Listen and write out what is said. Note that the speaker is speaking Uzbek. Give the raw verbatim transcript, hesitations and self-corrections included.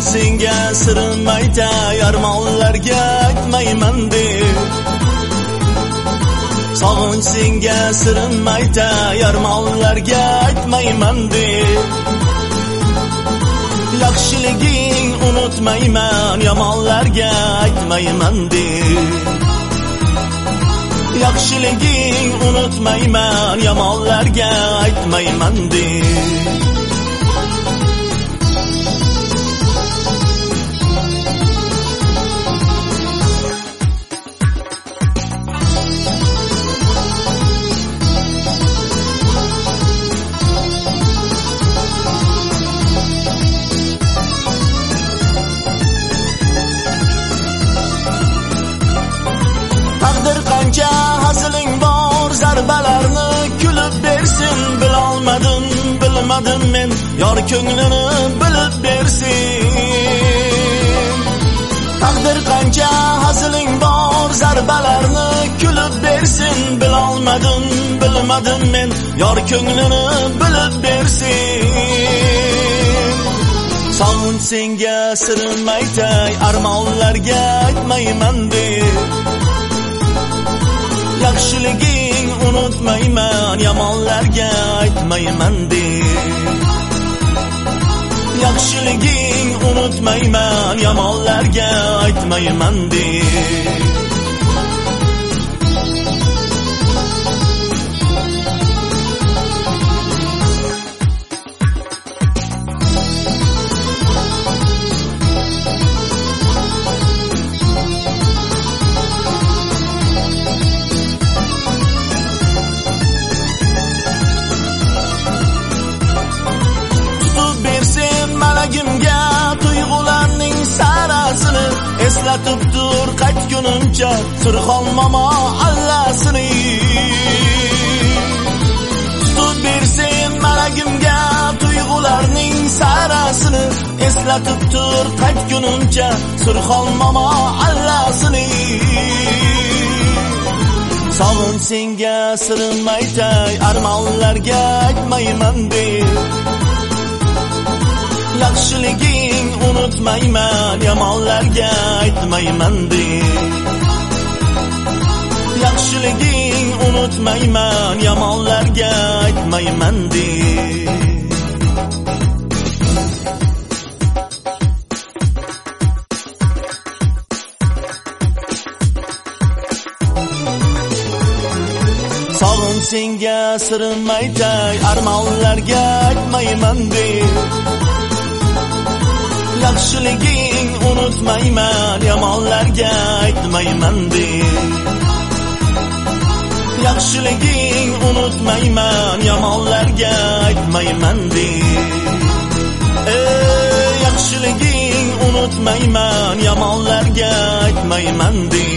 senga sirim aytay, armonlarga aytmayman deb. Sog'inch senga sirim aytay, armonlarga aytmayman deb. Yaxshiliging unutmayman, yomonlarga aytmayman deb. Yaxshiliging unutmayman, yomonlarga aytmayman deb. Taqdir qancha haziling bor, zarbalarni kulib bersin. Bilolmadim, bilmadim men, yor ko'nglini bilib bersin. Taqdir qancha haziling bor, zarbalarni kulib bersin. Bilolmadim, bilmadim men, yor ko'nglini bilib bersin. Sog'inch senga sirim aytay, armonlarga aytmayman deb. Yaxshiliging unutmayman, yomonlarga aytmayman deb. Yaxshiliging unutmayman, yomonlarga aytmayman deb. Malagimga tuyg'ularning sarasini, eslatib tur qaytgunimcha surxonmamo allasini. Tutib bersen malagimga tuyg'ularning sarasini, eslatib tur qaytgunimcha surxonmamo allasini. Sog'inch senga sirim aytay, armonlarga aytmayman deb. Yaxshiliging unutmayman, yomonlarga aytmayman deb. Yaxshiliging unutmayman, yomonlarga aytmayman deb. Sog'inch senga sirim aytay, armonlarga aytmayman deb. Yaxshiliging unutmayman, yomonlarga aytmayman deb. Yaxshiliging unutmayman, yomonlarga aytmayman deb. Ey yaxshiliging unutmayman, yomonlarga aytmayman deb.